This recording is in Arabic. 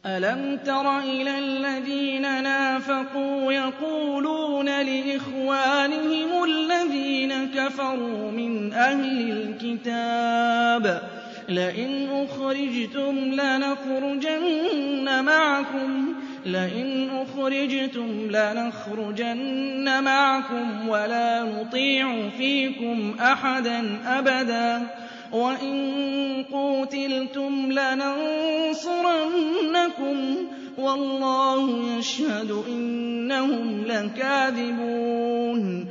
أَلَمْ تَرَ إِلَى الَّذِينَ نَافَقُوا يَقُولُونَ لِإِخْوَانِهِمُ الَّذِينَ كَفَرُوا مِنْ أَهْلِ الْكِتَابِ لَئِنْ أُخْرِجْتُمْ لَنَخْرُجَنَّ مَعَكُمْ وَلَا نُطِيعُ فِيكُمْ أَحَدًا أَبَدًا وَإِن قُوتِلْتُمْ لَنَنصُرَنَّكُمْ وَاللَّهُ يَشْهَدُ إِنَّهُمْ لَكَاذِبُونَ